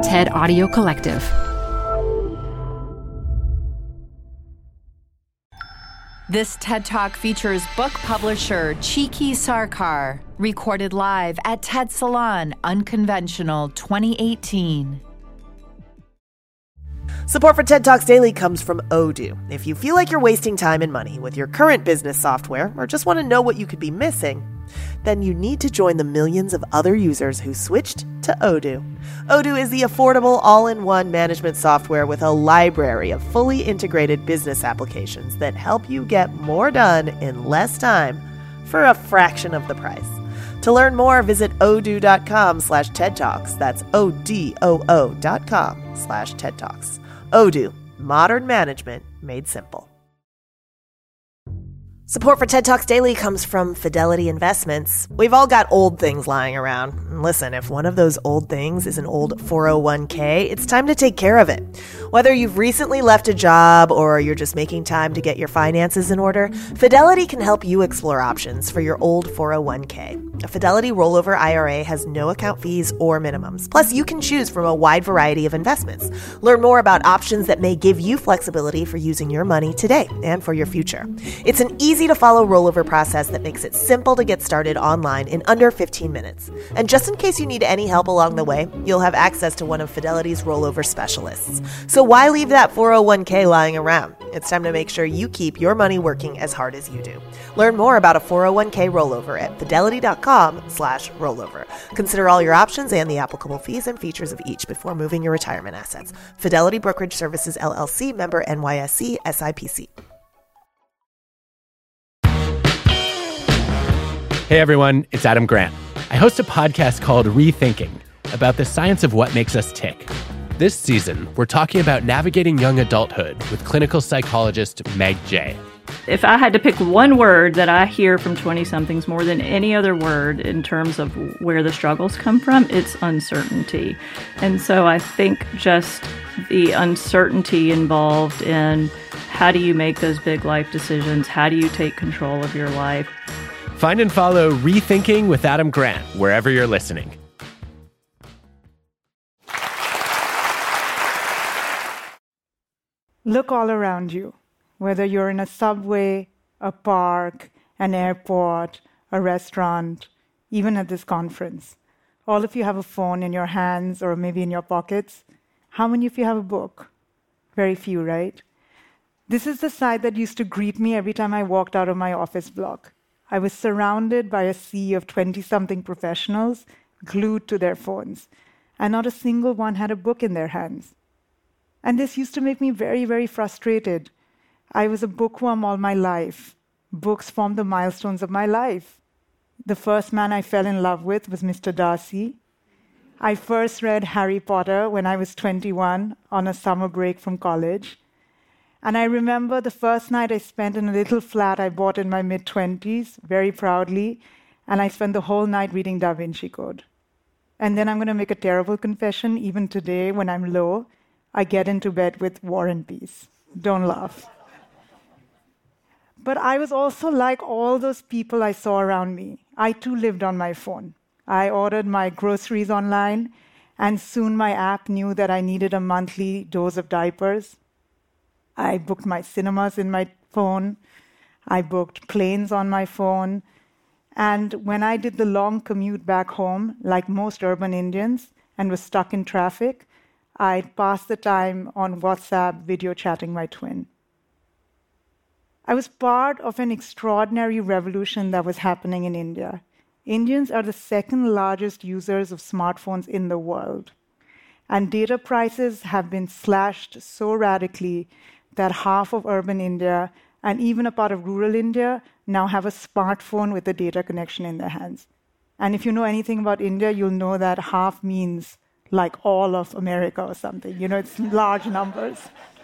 TED Audio Collective. This TED Talk features book publisher Chiki Sarkar, recorded live at TED Salon Unconventional 2018. Support for TED Talks Daily comes from Odoo. If you feel like you're wasting time and money with your current business software or just want to know what you could be missing, then you need to join the millions of other users who switched to Odoo. Odoo is the affordable all-in-one management software with a library of fully integrated business applications that help you get more done in less time for a fraction of the price. To learn more, visit odoo.com/TED Talks. That's ODOO.com/TED Talks. Odoo, modern management made simple. Support for TED Talks Daily comes from Fidelity Investments. We've all got old things lying around. And listen, if one of those old things is an old 401k, it's time to take care of it. Whether you've recently left a job or you're just making time to get your finances in order, Fidelity can help you explore options for your old 401k. A Fidelity rollover IRA has no account fees or minimums. Plus, you can choose from a wide variety of investments. Learn more about options that may give you flexibility for using your money today and for your future. It's an easy-to-follow rollover process that makes it simple to get started online in under 15 minutes. And just in case you need any help along the way, you'll have access to one of Fidelity's rollover specialists. So why leave that 401k lying around? It's time to make sure you keep your money working as hard as you do. Learn more about a 401k rollover at fidelity.com/rollover. Consider all your options and the applicable fees and features of each before moving your retirement assets. Fidelity Brokerage Services, LLC, member NYSE, SIPC. Hey everyone, it's Adam Grant. I host a podcast called Rethinking about the science of what makes us tick. This season, we're talking about navigating young adulthood with clinical psychologist Meg Jay. If I had to pick one word that I hear from 20-somethings more than any other word in terms of where the struggles come from, it's uncertainty. And so I think just the uncertainty involved in how do you make those big life decisions? How do you take control of your life? Find and follow Rethinking with Adam Grant wherever you're listening. Look all around you, whether you're in a subway, a park, an airport, a restaurant, even at this conference. All of you have a phone in your hands or maybe in your pockets. How many of you have a book? Very few, right? This is the sight that used to greet me every time I walked out of my office block. I was surrounded by a sea of 20-something professionals glued to their phones, and not a single one had a book in their hands. And this used to make me very, very frustrated. I was a bookworm all my life. Books formed the milestones of my life. The first man I fell in love with was Mr. Darcy. I first read Harry Potter when I was 21 on a summer break from college. And I remember the first night I spent in a little flat I bought in my mid-20s, very proudly, and I spent the whole night reading Da Vinci Code. And then I'm going to make a terrible confession. Even today, when I'm low, I get into bed with War and Peace. Don't laugh. But I was also like all those people I saw around me. I too lived on my phone. I ordered my groceries online, and soon my app knew that I needed a monthly dose of diapers. I booked my cinemas in my phone. I booked planes on my phone. And when I did the long commute back home, like most urban Indians, and was stuck in traffic, I'd pass the time on WhatsApp video chatting my twin. I was part of an extraordinary revolution that was happening in India. Indians are the second largest users of smartphones in the world. And data prices have been slashed so radically that half of urban India and even a part of rural India now have a smartphone with a data connection in their hands. And if you know anything about India, you'll know that half means like all of America or something. You know, it's large numbers.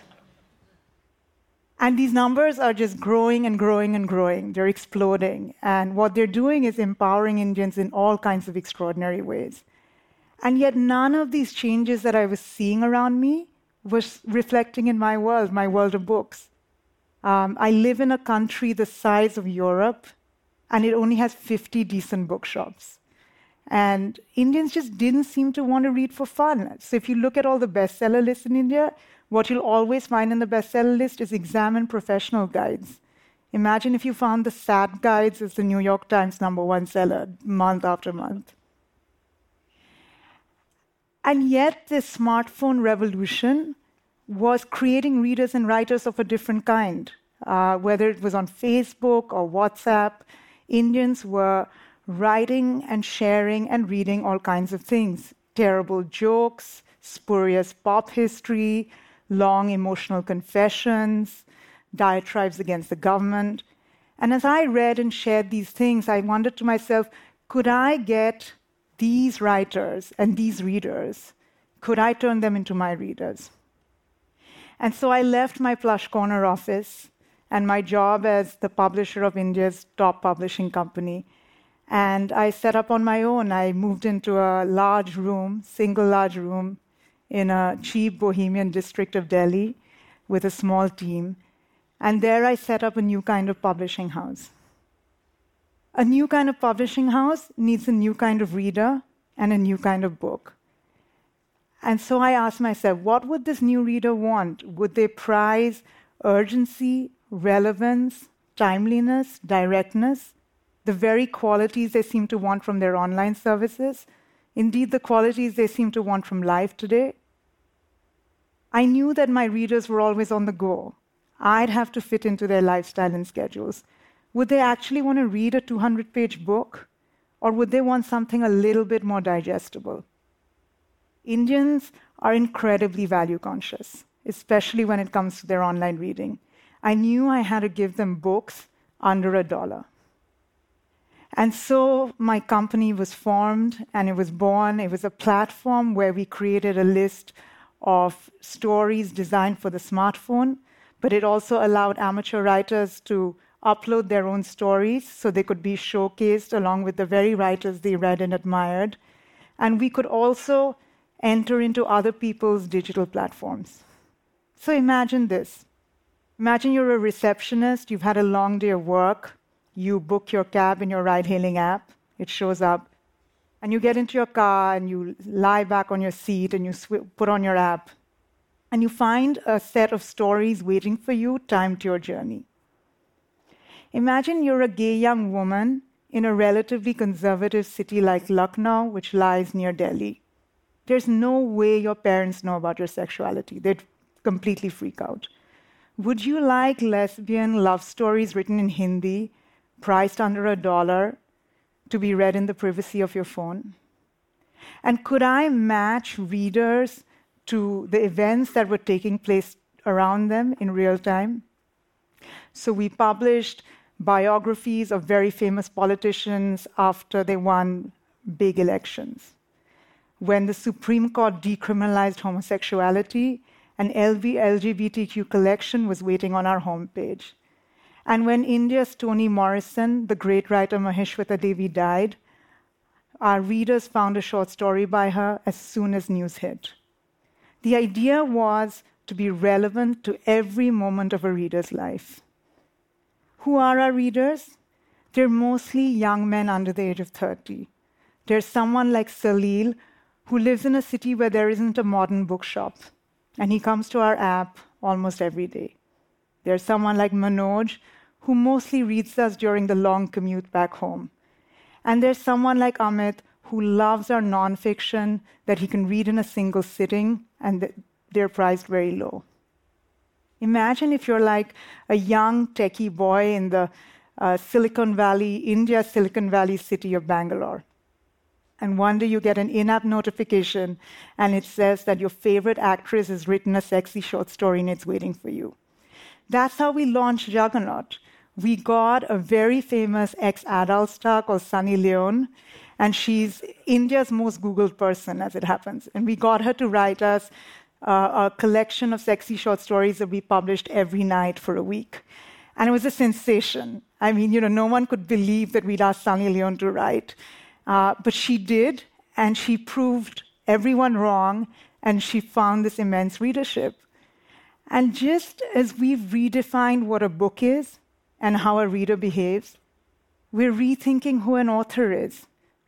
And these numbers are just growing and growing and growing. They're exploding. And what they're doing is empowering Indians in all kinds of extraordinary ways. And yet none of these changes that I was seeing around me was reflecting in my world of books. I live in a country the size of Europe, and it only has 50 decent bookshops. And Indians just didn't seem to want to read for fun. So if you look at all the bestseller lists in India, what you'll always find in the bestseller list is exam and professional guides. Imagine if you found the SAT guides as the New York Times #1 seller month after month. And yet this smartphone revolution was creating readers and writers of a different kind. Whether it was on Facebook or WhatsApp, Indians were writing and sharing and reading all kinds of things. Terrible jokes, spurious pop history, long emotional confessions, diatribes against the government. And as I read and shared these things, I wondered to myself, could I get these writers and these readers, could I turn them into my readers? And so I left my plush corner office and my job as the publisher of India's top publishing company. And I set up on my own. I moved into a large room, single large room, in a cheap bohemian district of Delhi with a small team. And there I set up a new kind of publishing house. A new kind of publishing house needs a new kind of reader and a new kind of book. And so I asked myself, what would this new reader want? Would they prize urgency, relevance, timeliness, directness, the very qualities they seem to want from their online services, indeed the qualities they seem to want from life today? I knew that my readers were always on the go. I'd have to fit into their lifestyle and schedules. Would they actually want to read a 200-page book? Or would they want something a little bit more digestible? Indians are incredibly value conscious, especially when it comes to their online reading. I knew I had to give them books under $1. And so my company was formed and it was born. It was a platform where we created a list of stories designed for the smartphone, but it also allowed amateur writers to upload their own stories so they could be showcased along with the very writers they read and admired. And we could also enter into other people's digital platforms. So imagine this. Imagine you're a receptionist, you've had a long day of work, you book your cab in your ride-hailing app, it shows up, and you get into your car and you lie back on your seat and you put on your app, and you find a set of stories waiting for you timed to your journey. Imagine you're a gay young woman in a relatively conservative city like Lucknow, which lies near Delhi. There's no way your parents know about your sexuality. They'd completely freak out. Would you like lesbian love stories written in Hindi, priced under $1, to be read in the privacy of your phone? And could I match readers to the events that were taking place around them in real time? So we published biographies of very famous politicians after they won big elections. When the Supreme Court decriminalized homosexuality, an LGBTQ collection was waiting on our homepage. And when India's Toni Morrison, the great writer Maheshwata Devi, died, our readers found a short story by her as soon as news hit. The idea was to be relevant to every moment of a reader's life. Who are our readers? They're mostly young men under the age of 30. There's someone like Salil, who lives in a city where there isn't a modern bookshop, and he comes to our app almost every day. There's someone like Manoj, who mostly reads us during the long commute back home. And there's someone like Amit, who loves our nonfiction that he can read in a single sitting, and they're priced very low. Imagine if you're like a young techie boy in the India's Silicon Valley city of Bangalore. And one day you get an in-app notification and it says that your favorite actress has written a sexy short story and it's waiting for you. That's how we launched Juggernaut. We got a very famous ex-adult star called Sunny Leone, and she's India's most Googled person, as it happens. And we got her to write us a collection of sexy short stories that we published every night for a week. And it was a sensation. I mean, no one could believe that we'd asked Sunny Leone to write. But she did, and she proved everyone wrong, and she found this immense readership. And just as we've redefined what a book is and how a reader behaves, we're rethinking who an author is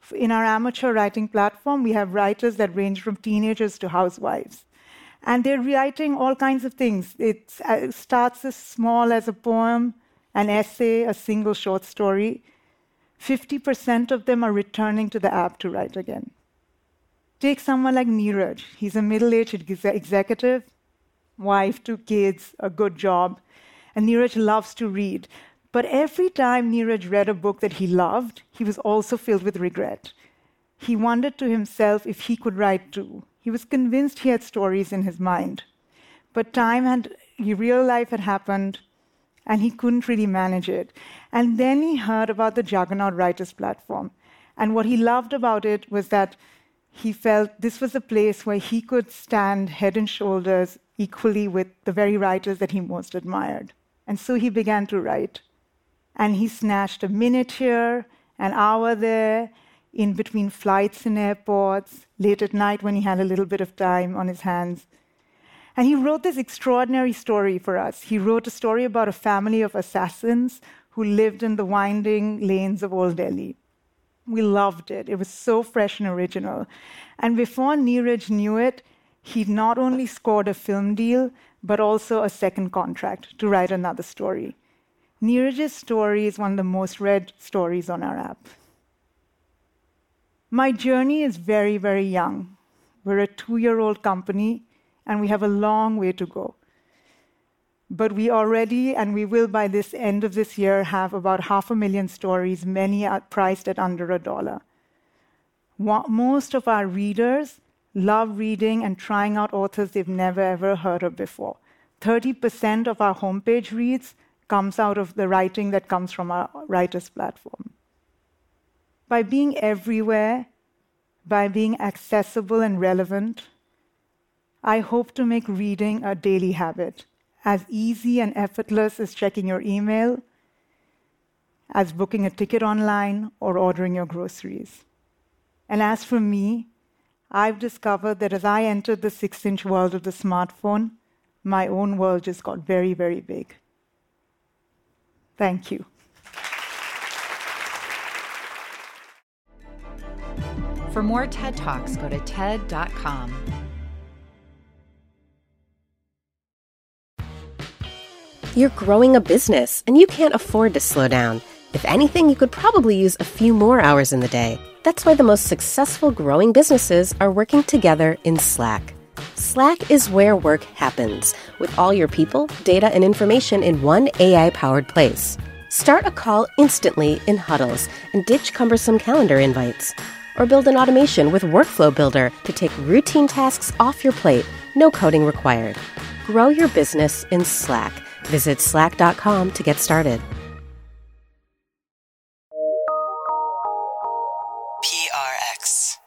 In our amateur writing platform, we have writers that range from teenagers to housewives. And they're writing all kinds of things. It starts as small as a poem, an essay, a single short story. 50% of them are returning to the app to write again. Take someone like Neeraj. He's a middle-aged executive, wife, 2 kids, a good job. And Neeraj loves to read. But every time Neeraj read a book that he loved, he was also filled with regret. He wondered to himself if he could write too. He was convinced he had stories in his mind. But real life had happened, and he couldn't really manage it. And then he heard about the Juggernaut Writers platform. And what he loved about it was that he felt this was a place where he could stand head and shoulders equally with the very writers that he most admired. And so he began to write. And he snatched a minute here, an hour there, in between flights and airports, late at night when he had a little bit of time on his hands. And he wrote this extraordinary story for us. He wrote a story about a family of assassins who lived in the winding lanes of Old Delhi. We loved it. It was so fresh and original. And before Neeraj knew it, he'd not only scored a film deal, but also a second contract to write another story. Neeraj's story is one of the most read stories on our app. My journey is very, very young. We're a 2-year-old company, and we have a long way to go. But we already, and we will by this end of this year, have about 500,000 stories, many are priced at under $1. Most of our readers love reading and trying out authors they've never, ever heard of before. 30% of our homepage reads comes out of the writing that comes from our writers platform. By being everywhere, by being accessible and relevant, I hope to make reading a daily habit, as easy and effortless as checking your email, as booking a ticket online, or ordering your groceries. And as for me, I've discovered that as I entered the 6-inch world of the smartphone, my own world just got very, very big. Thank you. For more TED Talks, go to TED.com. You're growing a business, and you can't afford to slow down. If anything, you could probably use a few more hours in the day. That's why the most successful growing businesses are working together in Slack. Slack is where work happens, with all your people, data, and information in one AI-powered place. Start a call instantly in huddles and ditch cumbersome calendar invites. Or build an automation with Workflow Builder to take routine tasks off your plate, no coding required. Grow your business in Slack. Visit slack.com to get started. PRX.